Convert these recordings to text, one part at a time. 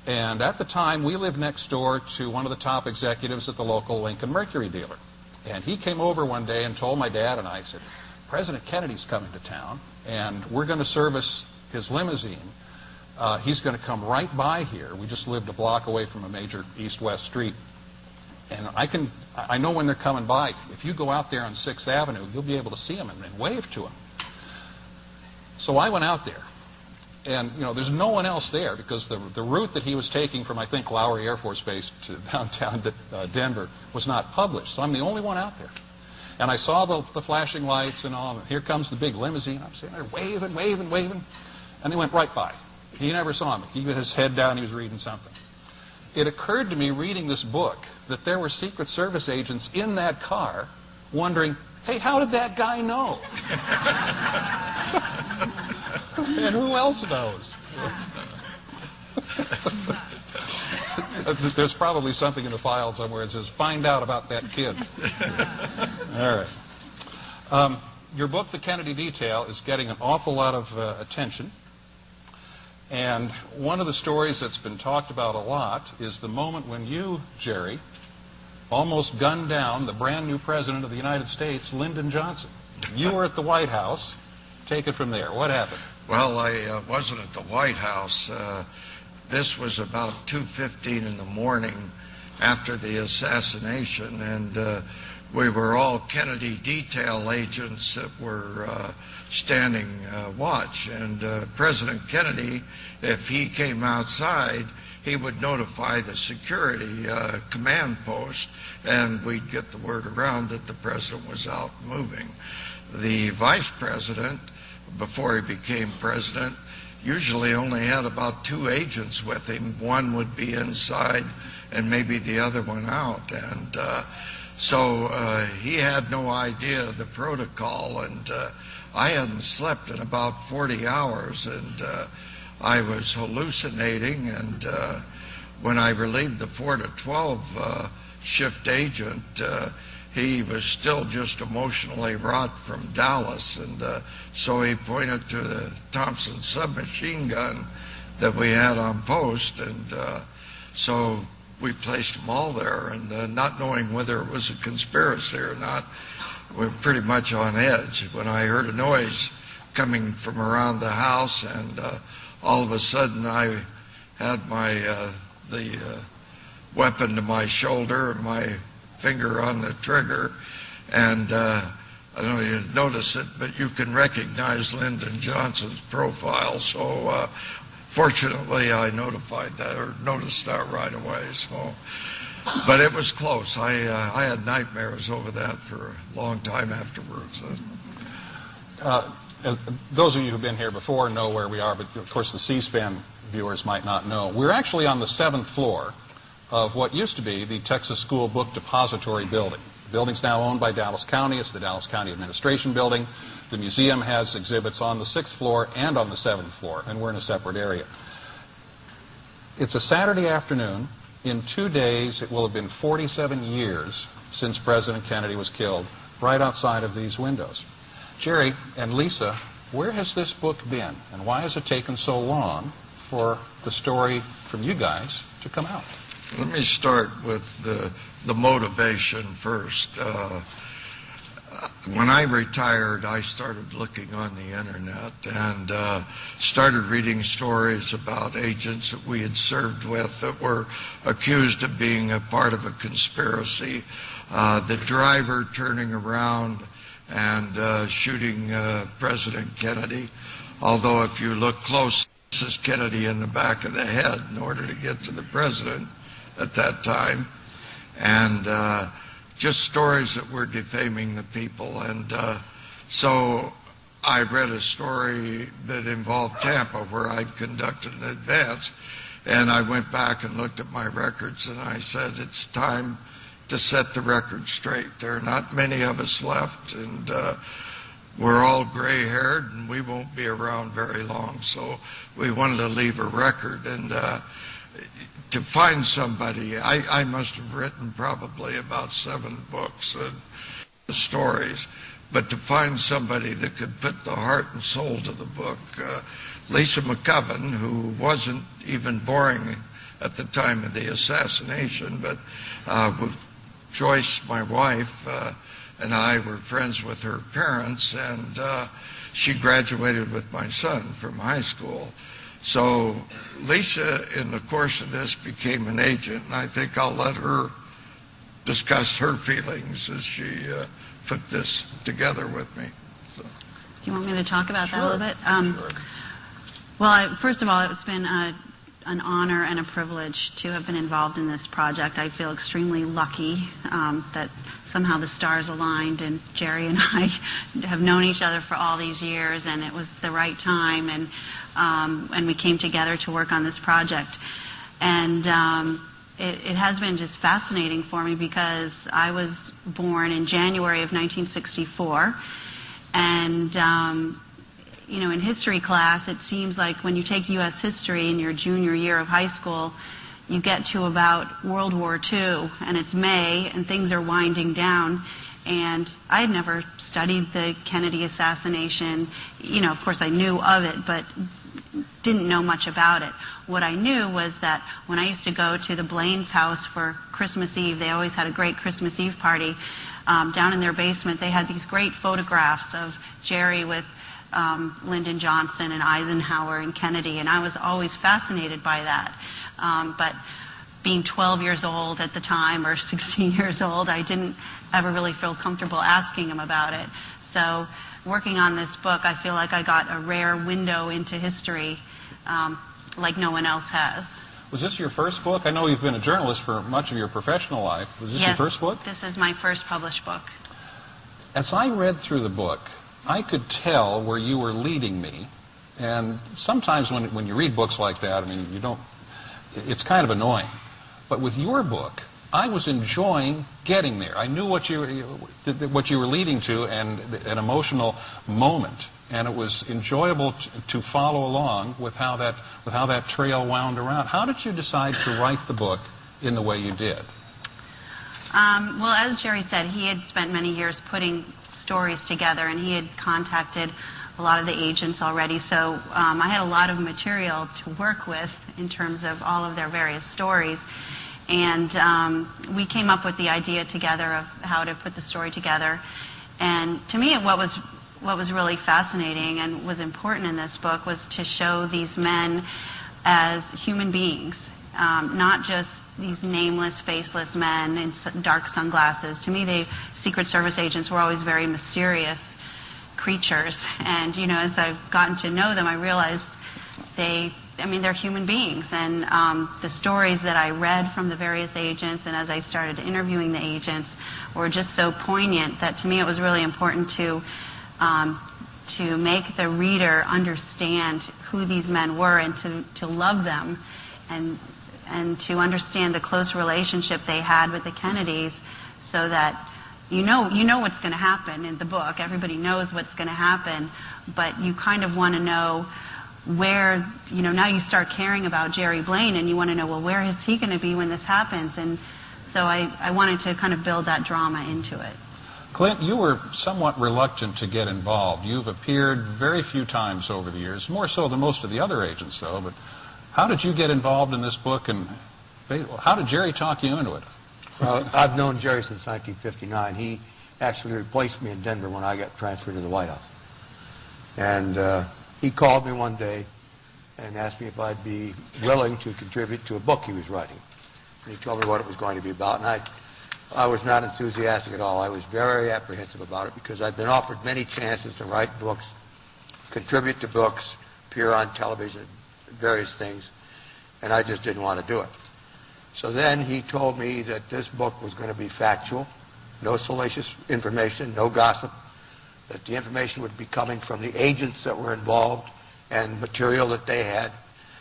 And at the time, we lived next door to one of the top executives at the local Lincoln Mercury dealer. And he came over one day and told my dad and I, said, President Kennedy's coming to town, and we're going to service his limousine. He's going to come right by here. We just lived a block away from a major east-west street. And I know when they're coming by. If you go out there on 6th Avenue, you'll be able to see him and wave to him. So I went out there. And, there's no one else there because the route that he was taking from, I think, Lowry Air Force Base to downtown Denver was not published. So I'm the only one out there. And I saw the flashing lights and all. And here comes the big limousine. I'm sitting there waving, waving, waving. And he went right by. He never saw me. He had his head down. He was reading something. It occurred to me reading this book that there were Secret Service agents in that car wondering, hey, how did that guy know? And who else knows? There's probably something in the file somewhere that says, find out about that kid. All right. Your book, The Kennedy Detail, is getting an awful lot of attention. And one of the stories that's been talked about a lot is the moment when you, Jerry, almost gunned down the brand new president of the United States, Lyndon Johnson. You were at the White House. Take it from there. What happened? Well, I wasn't at the White House. This was about 2:15 in the morning after the assassination, and we were all Kennedy detail agents that were standing watch. And President Kennedy, if he came outside, he would notify the security command post, and we'd get the word around that the president was out moving. The vice president, before he became president, usually only had about 2 agents with him. One would be inside and maybe the other one out. And so he had no idea of the protocol, and I hadn't slept in about 40 hours, and I was hallucinating. And when I relieved the 4 to 12 shift agent, he was still just emotionally wrought from Dallas, and so he pointed to the Thompson submachine gun that we had on post, and so we placed them all there, and not knowing whether it was a conspiracy or not, we were pretty much on edge when I heard a noise coming from around the house, and all of a sudden I had the weapon to my shoulder and my finger on the trigger, and I don't know if you notice it, but you can recognize Lyndon Johnson's profile. So fortunately, I noticed that right away. So, but it was close. I had nightmares over that for a long time afterwards. Those of you who've been here before know where we are, but of course the C-SPAN viewers might not know. We're actually on the 7th floor of what used to be the Texas School Book Depository building. The building's now owned by Dallas County. It's the Dallas County Administration building. The museum has exhibits on the 6th floor and on the 7th floor, and we're in a separate area. It's a Saturday afternoon. In 2 days, it will have been 47 years since President Kennedy was killed, right outside of these windows. Jerry and Lisa, where has this book been, and why has it taken so long for the story from you guys to come out? Let me start with the motivation first. When I retired, I started looking on the internet and started reading stories about agents that we had served with that were accused of being a part of a conspiracy. The driver turning around and shooting President Kennedy. Although if you look close, this is Kennedy in the back of the head in order to get to the president at that time. And just stories that were defaming the people. And so I read a story that involved Tampa where I'd conducted an advance. And I went back and looked at my records and I said, it's time to set the record straight. There are not many of us left, and we're all gray-haired, and we won't be around very long. So we wanted to leave a record. And to find somebody, I must have written probably about 7 books and stories, but to find somebody that could put the heart and soul to the book, Lisa McCubbin, who wasn't even boring at the time of the assassination, but Joyce, my wife, and I were friends with her parents, and she graduated with my son from high school. So Lisa, in the course of this, became an agent, and I think I'll let her discuss her feelings as she put this together with me. So. Do you want me to talk about that a little bit? Sure. Well, first of all, it's been an honor and a privilege to have been involved in this project. I feel extremely lucky that somehow the stars aligned, and Jerry and I have known each other for all these years, and it was the right time, and we came together to work on this project. And it has been just fascinating for me because I was born in January of 1964, and in history class, it seems like when you take U.S. history in your junior year of high school, you get to about World War II, and it's May, and things are winding down. And I had never studied the Kennedy assassination. Of course, I knew of it, but didn't know much about it. What I knew was that when I used to go to the Blaine's house for Christmas Eve, they always had a great Christmas Eve party. Down in their basement, they had these great photographs of Jerry with Lyndon Johnson and Eisenhower and Kennedy, and I was always fascinated by that. But being 12 years old at the time, or 16 years old, I didn't ever really feel comfortable asking him about it. So working on this book, I feel like I got a rare window into history like no one else has. Was this your first book? I know you've been a journalist for much of your professional life. Was this your first book? This is my first published book. As I read through the book, I could tell where you were leading me. And sometimes when you read books like that, it's kind of annoying. But with your book, I was enjoying getting there. I knew what you were leading to, and an emotional moment. And it was enjoyable to follow along with how that trail wound around. How did you decide to write the book in the way you did? Well, as Jerry said, he had spent many years putting stories together, and he had contacted a lot of the agents already. So I had a lot of material to work with in terms of all of their various stories. And we came up with the idea together of how to put the story together. And to me, what was really fascinating and was important in this book was to show these men as human beings, not just these nameless, faceless men in dark sunglasses. To me, the Secret Service agents were always very mysterious creatures. And, as I've gotten to know them, I realized they're human beings. And the stories that I read from the various agents, and as I started interviewing the agents, were just so poignant that to me it was really important to make the reader understand who these men were and to love them and to understand the close relationship they had with the Kennedys, so that you know what's going to happen in the book. Everybody knows what's going to happen, but you kind of want to know where, now you start caring about Jerry Blaine, and you want to know, well, where is he going to be when this happens? And so I wanted to kind of build that drama into it. Clint, you were somewhat reluctant to get involved. You've appeared very few times over the years, more so than most of the other agents, though. But how did you get involved in this book, and how did Jerry talk you into it? Well, I've known Jerry since 1959. He actually replaced me in Denver when I got transferred to the White House. And he called me one day and asked me if I'd be willing to contribute to a book he was writing. And he told me what it was going to be about, and I was not enthusiastic at all. I was very apprehensive about it because I'd been offered many chances to write books, contribute to books, appear on television, various things, and I just didn't want to do it. So then he told me that this book was going to be factual, no salacious information, no gossip, that the information would be coming from the agents that were involved and material that they had.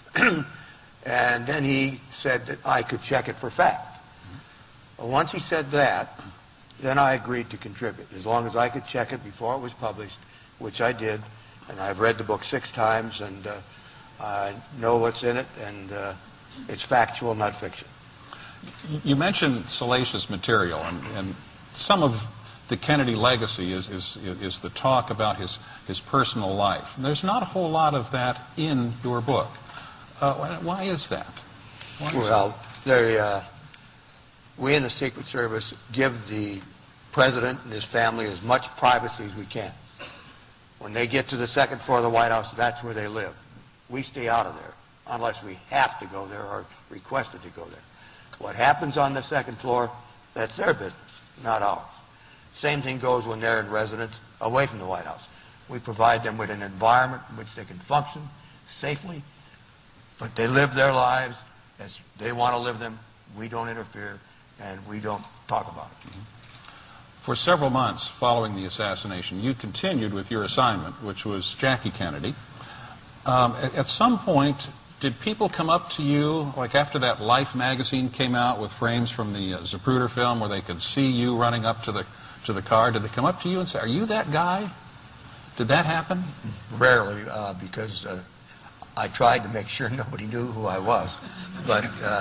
And then he said that I could check it for fact. Well, once he said that, then I agreed to contribute, as long as I could check it before it was published, which I did. And I've read the book 6 times, and I know what's in it, and it's factual, not fiction. You mentioned salacious material, and some of the Kennedy legacy is the talk about his personal life. And there's not a whole lot of that in your book. Why is that? Well, we in the Secret Service give the President and his family as much privacy as we can. When they get to the second floor of the White House, that's where they live. We stay out of there unless we have to go there or requested to go there. What happens on the second floor, that's their business, not ours. Same thing goes when they're in residence away from the White House. We provide them with an environment in which they can function safely, but they live their lives as they want to live them. We don't interfere, and we don't talk about it. For several months following the assassination, you continued with your assignment, which was Jackie Kennedy. At some point, did people come up to you, like after that Life magazine came out with frames from the Zapruder film where they could see you running up to the car? Did they come up to you and say, "Are you that guy?" Did that happen? Rarely, because I tried to make sure nobody knew who I was. But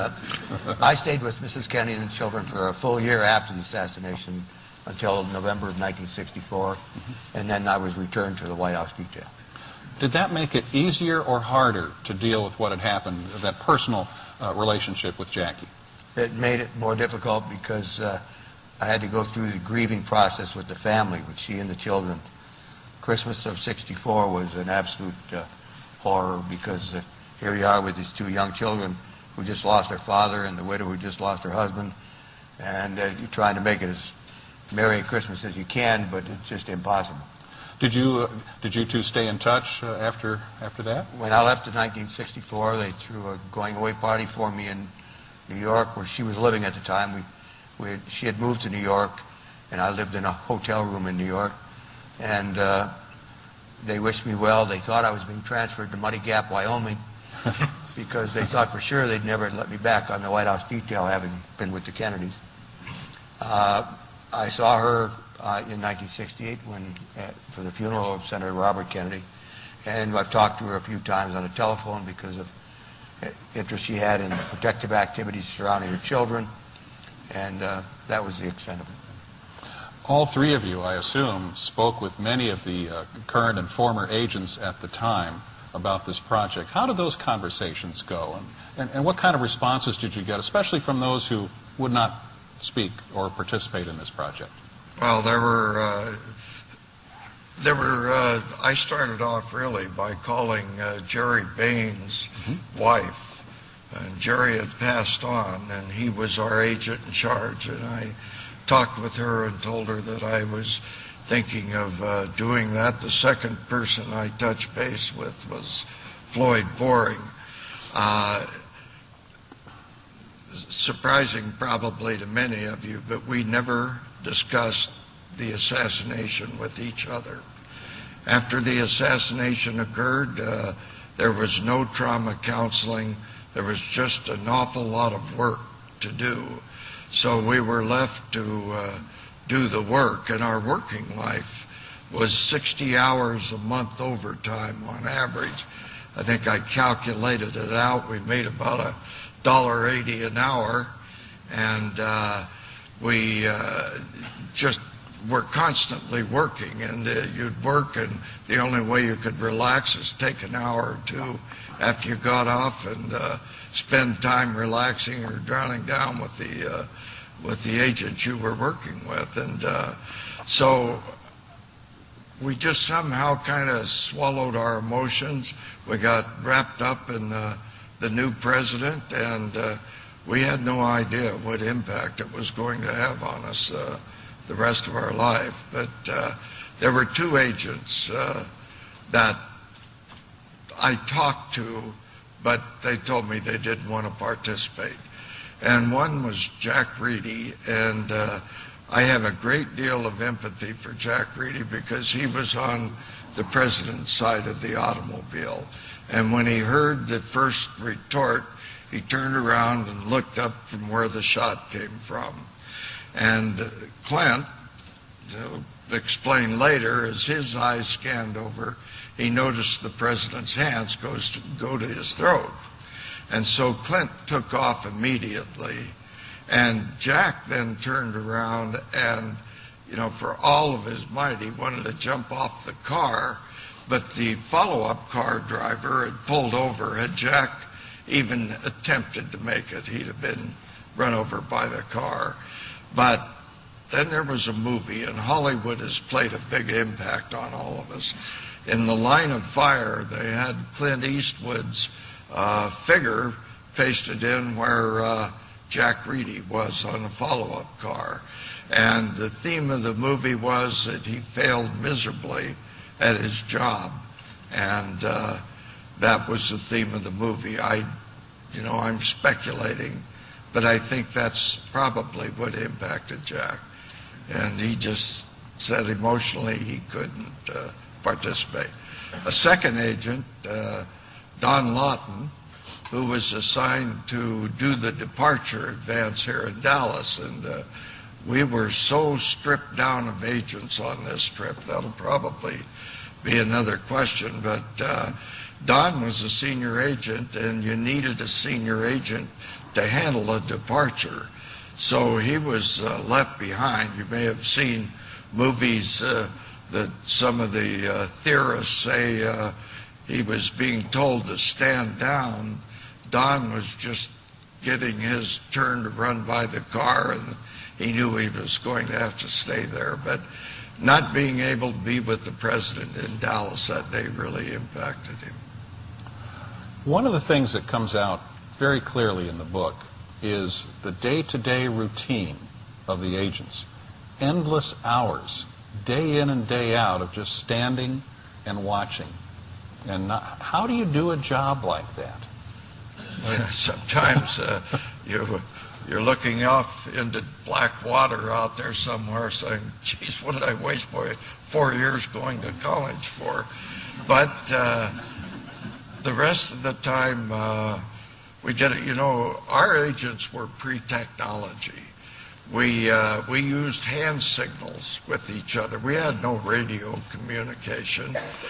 I stayed with Mrs. Kennedy and the children for a full year after the assassination until November of 1964, and then I was returned to the White House detail. Did that make it easier or harder to deal with what had happened, that personal relationship with Jackie? It made it more difficult because I had to go through the grieving process with the family, with she and the children. Christmas of '64 was an absolute horror because here we are with these two young children who just lost their father and the widow who just lost her husband, and you're trying to make it as merry a Christmas as you can, but it's just impossible. Did you two stay in touch after that? When I left in 1964, they threw a going-away party for me in New York, where she was living at the time. She had moved to New York, and I lived in a hotel room in New York. And they wished me well. They thought I was being transferred to Muddy Gap, Wyoming, because they thought for sure they'd never let me back on the White House detail, having been with the Kennedys. I saw her in 1968 for the funeral of Senator Robert Kennedy, and I've talked to her a few times on the telephone because of interest she had in protective activities surrounding her children, and that was the extent of it. All three of you, I assume, spoke with many of the current and former agents at the time about this project. How did those conversations go, and what kind of responses did you get, especially from those who would not speak or participate in this project? Well, I started off really by calling Jerry Bain's wife. And Jerry had passed on, and he was our agent in charge. And I talked with her and told her that I was thinking of doing that. The second person I touched base with was Floyd Boring. Surprising probably to many of you, but we never discussed the assassination with each other. After the assassination occurred, there was no trauma counseling. There was just an awful lot of work to do. So we were left to do the work, and our working life was 60 hours a month overtime on average. I think I calculated it out. We made about $1.80 an hour, and we just were constantly working. And you'd work, and the only way you could relax is take an hour or two after you got off and spend time relaxing or drowning down with the agent you were working with. And so we just somehow kind of swallowed our emotions. We got wrapped up in the new president, and we had no idea what impact it was going to have on us the rest of our life. But there were two agents that I talked to, but they told me they didn't want to participate. And one was Jack Reedy, and I have a great deal of empathy for Jack Reedy because he was on the president's side of the automobile. And when he heard the first retort, he turned around and looked up from where the shot came from. And Clint explained later, as his eyes scanned over, he noticed the president's hands go to his throat. And so Clint took off immediately. And Jack then turned around and, for all of his might, he wanted to jump off the car. But the follow-up car driver had pulled over, had Jack even attempted to make it. He'd have been run over by the car. But then there was a movie, and Hollywood has played a big impact on all of us. In The Line of Fire, they had Clint Eastwood's figure pasted in where Jack Reedy was on the follow-up car. And the theme of the movie was that he failed miserably at his job. And that was the theme of the movie. I'm speculating, but I think that's probably what impacted Jack. And he just said emotionally he couldn't participate. A second agent, Don Lawton, who was assigned to do the departure advance here in Dallas, and we were so stripped down of agents on this trip, that'll probably be another question, but Don was a senior agent, and you needed a senior agent to handle a departure. So he was left behind. You may have seen movies that some of the theorists say he was being told to stand down. Don was just getting his turn to run by the car, and he knew he was going to have to stay there. But not being able to be with the president in Dallas that day really impacted him. One of the things that comes out very clearly in the book is the day-to-day routine of the agents. Endless hours, day in and day out, of just standing and watching. And how do you do a job like that? Well, sometimes you're looking off into black water out there somewhere saying, geez, what did I waste 4 years going to college for? But the rest of the time, we did it. Our agents were pre-technology. We used hand signals with each other. We had no radio communication.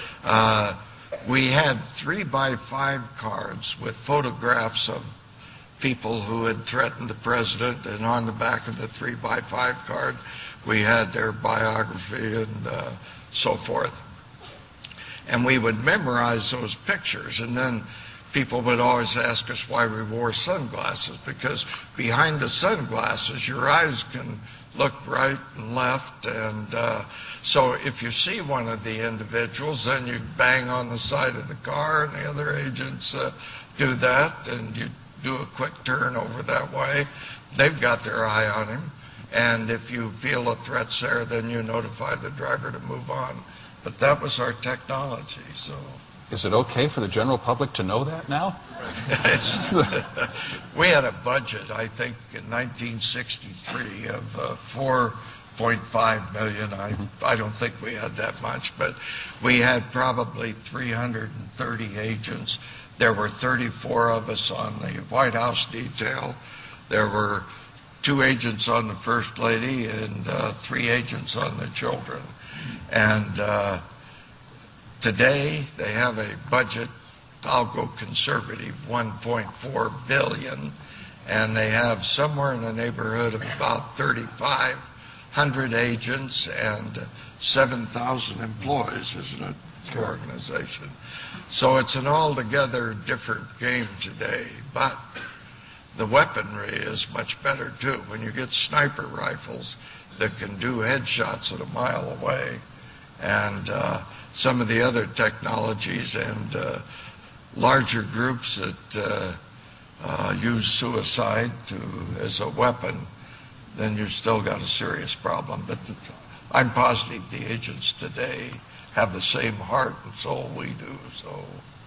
We had 3x5 cards with photographs of people who had threatened the president, and on the back of the 3x5 card, we had their biography and so forth. And we would memorize those pictures, and then people would always ask us why we wore sunglasses, because behind the sunglasses, your eyes can look right and left, and so if you see one of the individuals, then you bang on the side of the car, and the other agents do that, and you do a quick turn over that way. They've got their eye on him, and if you feel a threat's there, then you notify the driver to move on. But that was our technology, so... Is it okay for the general public to know that now? We had a budget, I think, in 1963 of $4.5 million. I don't think we had that much, but we had probably 330 agents. There were 34 of us on the White House detail. There were 2 agents on the First Lady and 3 agents on the children. And today they have a budget, I'll go conservative, $1.4 billion, and they have somewhere in the neighborhood of about 3,500 agents and 7,000 employees, isn't it, the organization? So it's an altogether different game today, but the weaponry is much better too. When you get sniper rifles that can do headshots at a mile away, and some of the other technologies and larger groups that use suicide as a weapon, then you've still got a serious problem. But I'm positive the agents today have the same heart and soul we do. So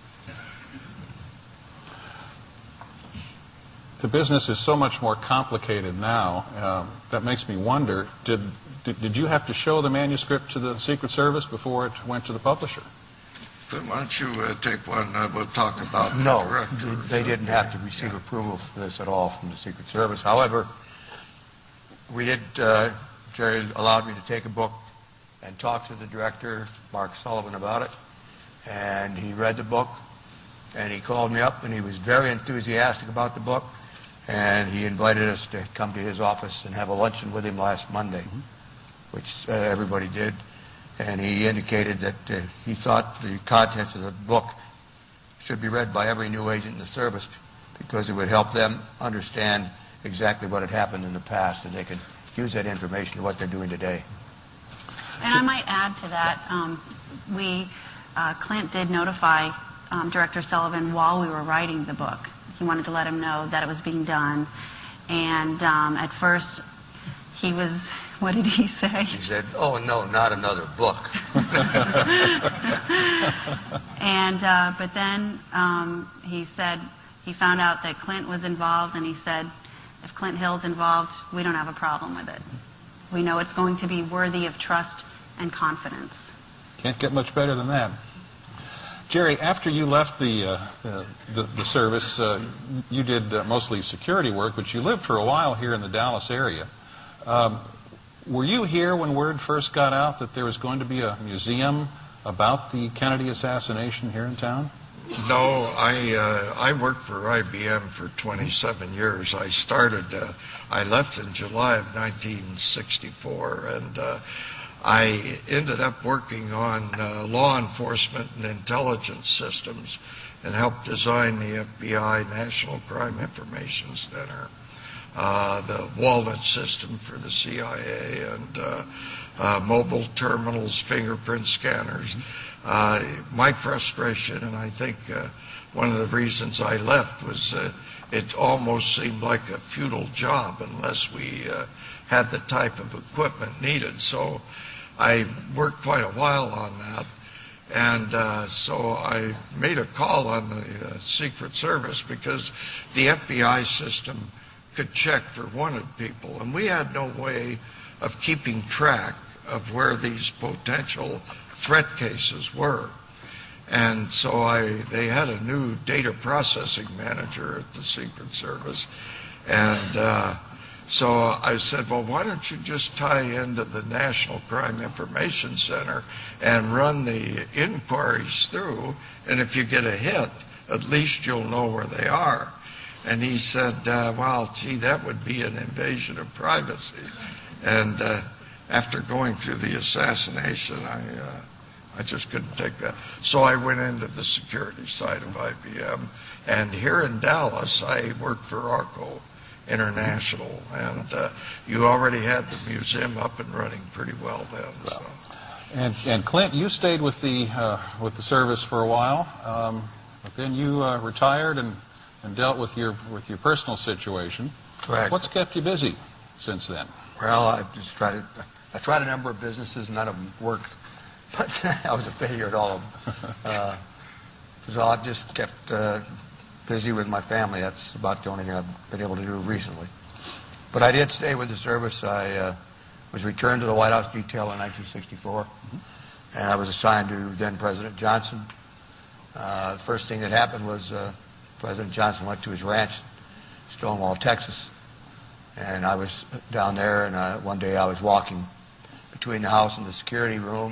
the business is so much more complicated now. That makes me wonder, did you have to show the manuscript to the Secret Service before it went to the publisher? Then why don't you take one? We'll talk about the No, director. they didn't have to receive approval for this at all from the Secret Service. However, we did, Jerry allowed me to take a book and talk to the director, Mark Sullivan, about it. And he read the book, and he called me up, and he was very enthusiastic about the book. And he invited us to come to his office and have a luncheon with him last Monday, which everybody did. And he indicated that he thought the contents of the book should be read by every new agent in the service because it would help them understand exactly what had happened in the past, and they could use that information to what they're doing today. And I might add to that, Clint did notify Director Sullivan while we were writing the book. He wanted to let him know that it was being done. And at first, he was, what did he say? He said, "Oh, no, not another book." And but then he said he found out that Clint was involved, and he said, if Clint Hill's involved, we don't have a problem with it. We know it's going to be worthy of trust and confidence. Can't get much better than that. Jerry, after you left the service, you did mostly security work, but you lived for a while here in the Dallas area. Were you here when word first got out that there was going to be a museum about the Kennedy assassination here in town? No, I worked for IBM for 27 years. I left in July of 1964, and I ended up working on law enforcement and intelligence systems and helped design the FBI National Crime Information Center, the Walnut system for the CIA, and mobile terminals, fingerprint scanners. My frustration, and I think one of the reasons I left, was it almost seemed like a futile job unless we had the type of equipment needed. So I worked quite a while on that. And so I made a call on the Secret Service because the FBI system could check for wanted people. And we had no way of keeping track of where these potential threat cases were. And so they had a new data processing manager at the Secret Service. And so I said, well, why don't you just tie into the National Crime Information Center and run the inquiries through, and if you get a hit, at least you'll know where they are. And he said, well, gee, that would be an invasion of privacy. And after going through the assassination, I just couldn't take that. So I went into the security side of IBM. And here in Dallas, I worked for ARCO International. And you already had the museum up and running pretty well then. So. And Clint, you stayed with the service for a while, but then you retired and dealt with your personal situation. Correct. What's kept you busy since then? Well, I tried a number of businesses. None of them worked, but I was a failure at all of them. So I've just kept busy with my family. That's about the only thing I've been able to do recently. But I did stay with the service. I was returned to the White House detail in 1964, and I was assigned to then President Johnson. The first thing that happened was President Johnson went to his ranch, Stonewall, Texas, and I was down there, and one day I was walking between the house and the security room,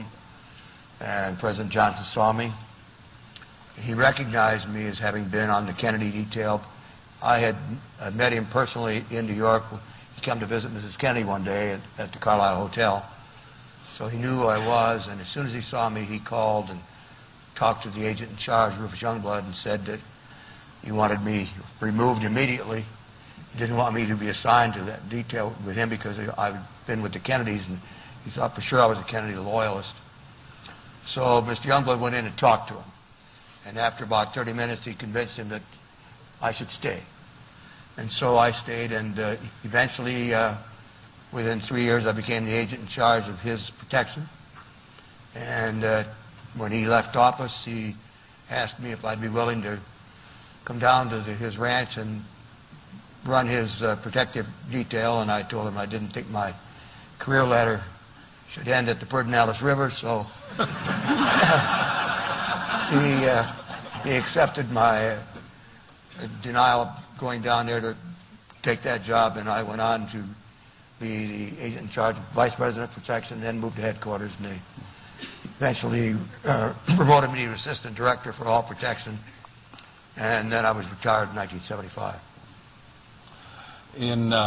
and President Johnson saw me. He recognized me as having been on the Kennedy detail. I had met him personally in New York. He came to visit Mrs. Kennedy one day at the Carlisle Hotel. So he knew who I was, and as soon as he saw me, he called and talked to the agent in charge, Rufus Youngblood, and said that he wanted me removed immediately. He didn't want me to be assigned to that detail with him because I'd been with the Kennedys, and he thought for sure I was a Kennedy loyalist. So Mr. Youngblood went in and talked to him. And after about 30 minutes, he convinced him that I should stay. And so I stayed, and eventually, within 3 years, I became the agent in charge of his protection. And when he left office, he asked me if I'd be willing to come down to his ranch and run his protective detail, and I told him I didn't think my career ladder should end at the Pedernales River, so he accepted my denial of going down there to take that job, and I went on to be the agent in charge of Vice President of Protection, then moved to headquarters, and they eventually promoted me to Assistant Director for All Protection, and then I was retired in 1975. In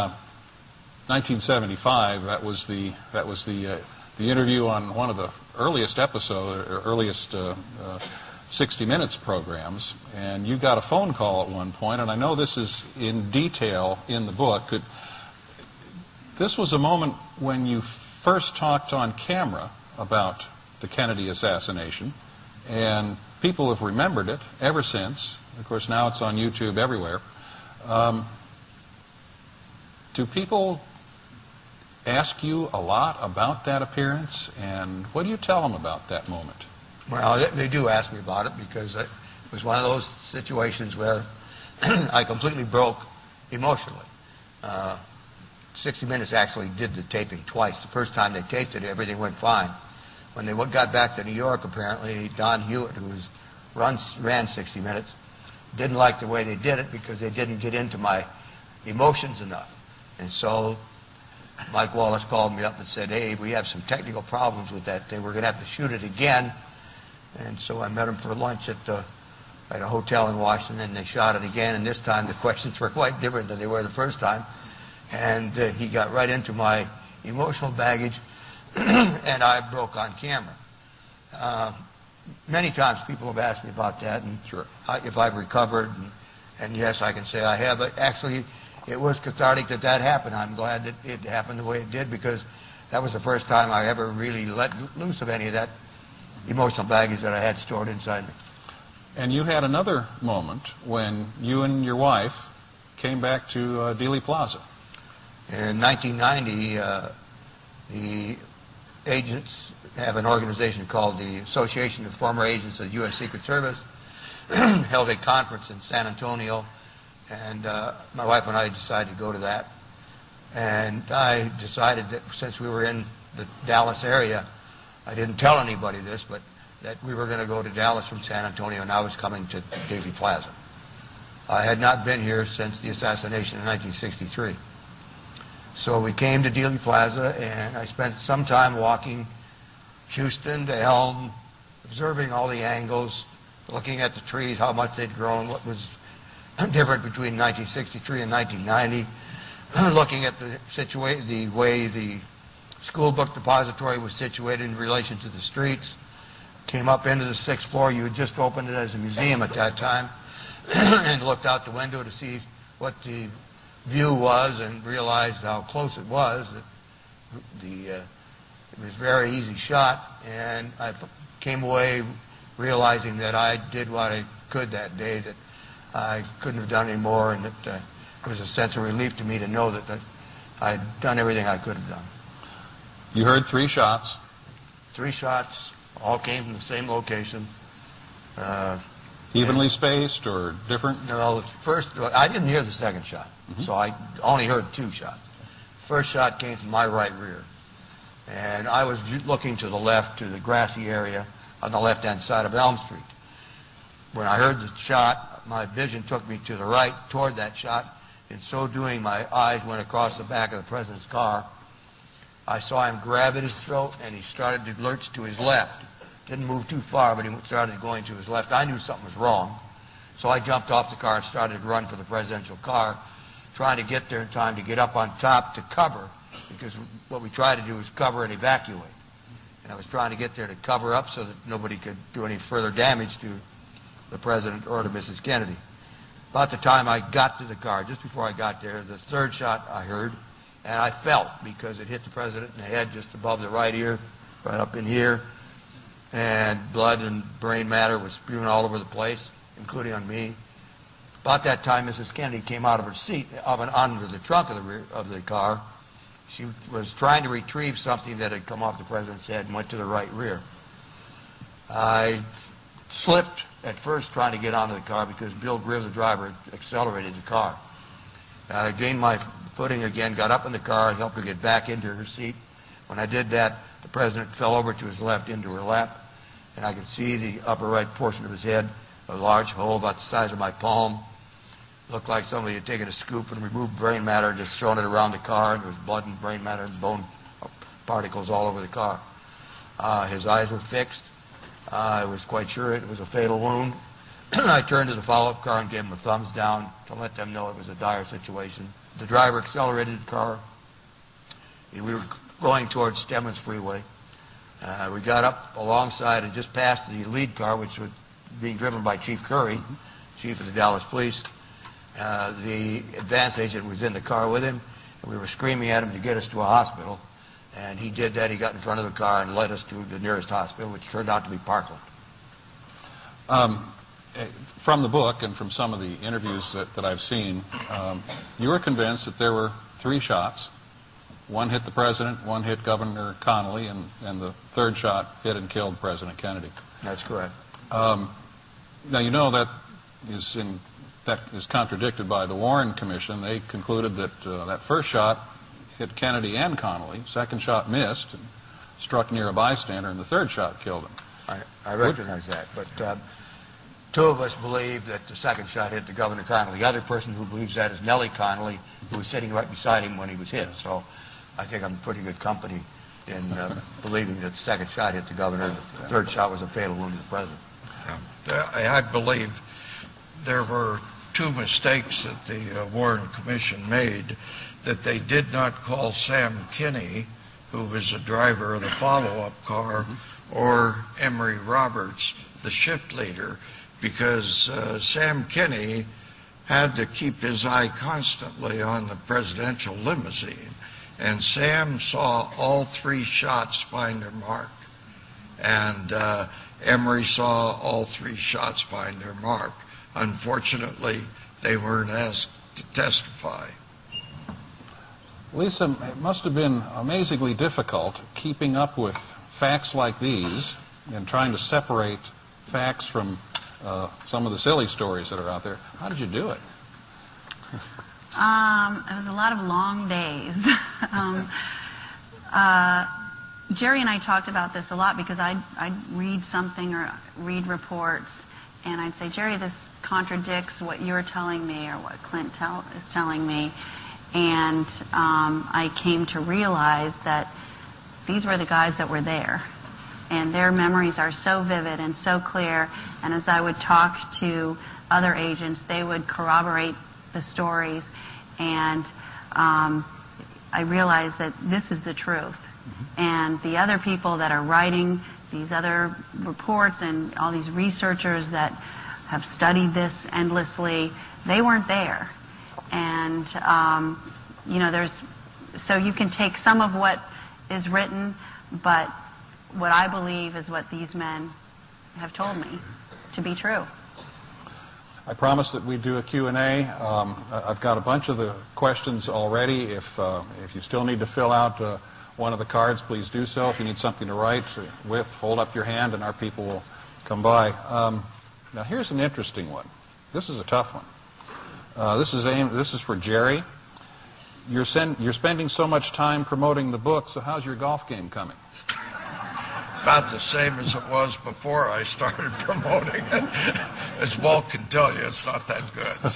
1975, that was the interview on one of the earliest 60 Minutes programs, and you got a phone call at one point, and I know this is in detail in the book. This was a moment when you first talked on camera about the Kennedy assassination, and people have remembered it ever since. Of course, now it's on YouTube everywhere. Do people ask you a lot about that appearance, and what do you tell them about that moment? Well, they do ask me about it because it was one of those situations where I completely broke emotionally. 60 Minutes actually did the taping twice. The first time they taped it, everything went fine. When they got back to New York, apparently, Don Hewitt, who ran 60 Minutes, didn't like the way they did it because they didn't get into my emotions enough. And so Mike Wallace called me up and said, hey, we have some technical problems with that thing. We're going to have to shoot it again. And so I met him for lunch at a hotel in Washington, and they shot it again. And this time the questions were quite different than they were the first time. And he got right into my emotional baggage, and I broke on camera. Many times people have asked me about that, and sure. If I've recovered, and yes, I can say I have. But actually, it was cathartic that happened. I'm glad that it happened the way it did, because that was the first time I ever really let loose of any of that emotional baggage that I had stored inside me. And you had another moment when you and your wife came back to Dealey Plaza. In 1990, the agents have an organization called the Association of Former Agents of the U.S. Secret Service, held a conference in San Antonio, and my wife and I decided to go to that. And I decided that since we were in the Dallas area, I didn't tell anybody this, but that we were going to go to Dallas from San Antonio, and I was coming to Dealey Plaza. I had not been here since the assassination in 1963. So we came to Dealey Plaza, and I spent some time walking Houston to Elm, observing all the angles, looking at the trees, how much they'd grown, what was different between 1963 and 1990, looking at the way the school book depository was situated in relation to the streets. Came up into the 6th floor. You had just opened it as a museum at that time, and looked out the window to see what the view was, and realized how close it was. It was a very easy shot, and I came away realizing that I did what I could that day, that I couldn't have done any more, and that it was a sense of relief to me to know that I had done everything I could have done. You heard 3 shots. 3 shots, all came from the same location. Evenly spaced or different? No, I didn't hear the second shot, so I only heard 2 shots. First shot came from my right rear, and I was looking to the left, to the grassy area on the left-hand side of Elm Street. When I heard the shot, my vision took me to the right toward that shot. In so doing, my eyes went across the back of the president's car. I saw him grab at his throat, and he started to lurch to his left. Didn't move too far, but he started going to his left. I knew something was wrong, so I jumped off the car and started to run for the presidential car, trying to get there in time to get up on top to cover, because what we try to do is cover and evacuate. And I was trying to get there to cover up so that nobody could do any further damage to the president or to Mrs. Kennedy. About the time I got to the car, just before I got there, the third shot I heard, and I felt, because it hit the president in the head just above the right ear, right up in here, and blood and brain matter was spewing all over the place, including on me. About that time, Mrs. Kennedy came out of her seat, onto the trunk of the car. She was trying to retrieve something that had come off the president's head and went to the right rear. I slipped at first trying to get onto the car because Bill Gribb, the driver, accelerated the car. I gained my footing again, got up in the car, and helped her get back into her seat. When I did that, the president fell over to his left into her lap, and I could see the upper right portion of his head, a large hole about the size of my palm. Looked like somebody had taken a scoop and removed brain matter and just thrown it around the car, and there was blood and brain matter and bone particles all over the car. His eyes were fixed. I was quite sure it was a fatal wound. I turned to the follow-up car and gave him a thumbs down to let them know it was a dire situation. The driver accelerated the car. We were going towards Stemmons Freeway. We got up alongside and just passed the lead car, which being driven by Chief Curry, chief of the Dallas Police. The advance agent was in the car with him, and we were screaming at him to get us to a hospital. And he did that. He got in front of the car and led us to the nearest hospital, which turned out to be Parkland. From the book and from some of the interviews that I've seen, you were convinced that there were 3 shots. One hit the president, one hit Governor Connolly, and the third shot hit and killed President Kennedy. That's correct. Now, you know that is contradicted by the Warren Commission. They concluded that that first shot hit Kennedy and Connolly, second shot missed and struck near a bystander, and the third shot killed him. I recognize that, but 2 of us believe that the second shot hit the Governor Connolly. The other person who believes that is Nellie Connolly, who was sitting right beside him when he was hit. So I think I'm pretty good company in believing that the second shot hit the governor. The third shot was a fatal wound to the president. I believe there were 2 mistakes that the Warren Commission made, that they did not call Sam Kinney, who was the driver of the follow-up car, or Emory Roberts, the shift leader, because Sam Kinney had to keep his eye constantly on the presidential limousine. And Sam saw all 3 shots find their mark. And Emory saw all 3 shots find their mark. Unfortunately, they weren't asked to testify. Lisa, it must have been amazingly difficult keeping up with facts like these and trying to separate facts from some of the silly stories that are out there. How did you do it? It was a lot of long days. Jerry and I talked about this a lot because I'd read something or read reports, and I'd say, Jerry, this contradicts what you're telling me or what Clint is telling me. And I came to realize that these were the guys that were there. And their memories are so vivid and so clear. And as I would talk to other agents, they would corroborate the stories. And I realized that this is the truth. And the other people that are writing these other reports and all these researchers that have studied this endlessly, they weren't there. And, so you can take some of what is written, but what I believe is what these men have told me to be true. I promised that we'd do a Q&A. I've got a bunch of the questions already. If you still need to fill out one of the cards, please do so. If you need something to write with, hold up your hand and our people will come by. Now here's an interesting one. This is a tough one. This is for Jerry. You're spending so much time promoting the book, so how's your golf game coming? About the same as it was before I started promoting it. As Walt can tell you, it's not that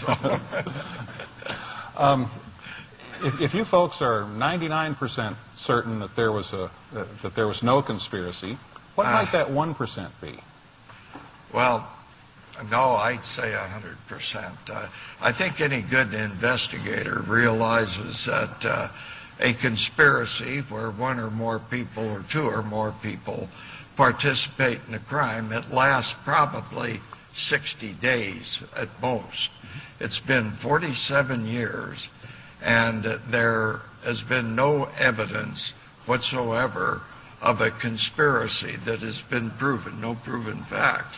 good. So. If you folks are 99% certain that there was no conspiracy, what might that 1% be? Well, no, I'd say 100%. I think any good investigator realizes that a conspiracy where 1 or more people or 2 or more people participate in a crime, it lasts probably 60 days at most. It's been 47 years, and there has been no evidence whatsoever of a conspiracy that has been proven, no proven facts.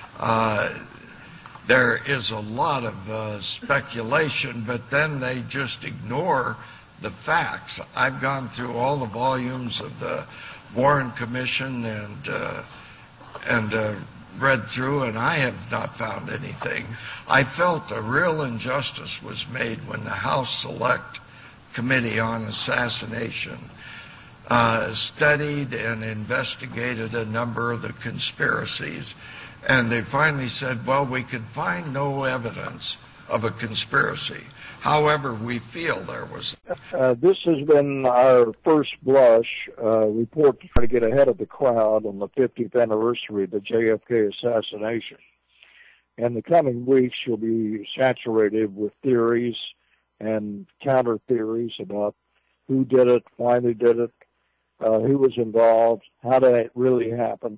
There is a lot of speculation, but then they just ignore the facts. I've gone through all the volumes of the Warren Commission and read through, and I have not found anything. I felt a real injustice was made when the House Select Committee on Assassination studied and investigated a number of the conspiracies, and they finally said, well, we could find no evidence of a conspiracy. However, we feel there was. This has been our first blush report to try to get ahead of the crowd on the 50th anniversary of the JFK assassination. And the coming weeks will be saturated with theories and counter-theories about who did it, why they did it, who was involved, how did it really happen.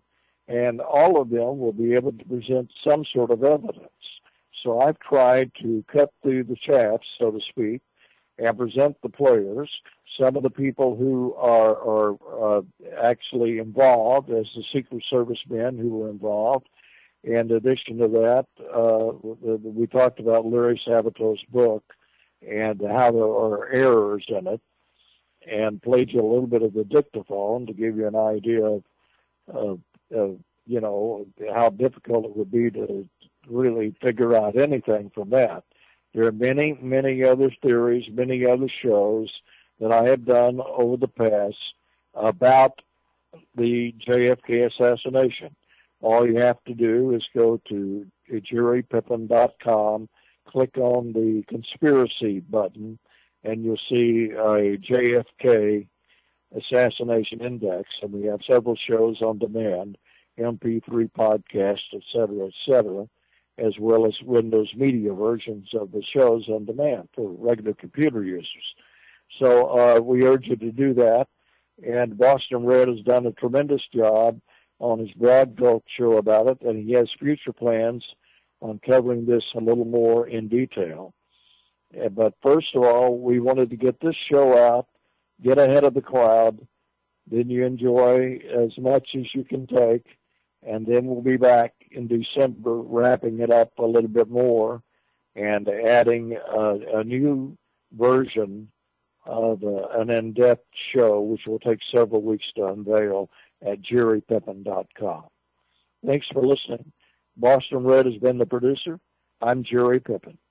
and all of them will be able to present some sort of evidence. So I've tried to cut through the chaff, so to speak, and present the players, some of the people who are actually involved as the Secret Service men who were involved. In addition to that, we talked about Larry Sabato's book and how there are errors in it, and played you a little bit of the dictaphone to give you an idea of you know, how difficult it would be to really figure out anything from that. There are many, many other theories, many other shows that I have done over the past about the JFK assassination. All you have to do is go to jerrypippin.com, click on the conspiracy button, and you'll see a JFK assassination index. And we have several shows on demand, MP3 podcasts, et cetera, as well as Windows Media versions of the shows on demand for regular computer users. So we urge you to do that. And Boston Red has done a tremendous job on his Broad Gulch show about it, and he has future plans on covering this a little more in detail. But first of all, we wanted to get this show out, get ahead of the crowd, then you enjoy as much as you can take, and then we'll be back in December wrapping it up a little bit more and adding a new version of an in-depth show, which will take several weeks to unveil at jerrypippin.com. Thanks for listening. Boston Red has been the producer. I'm Jerry Pippin.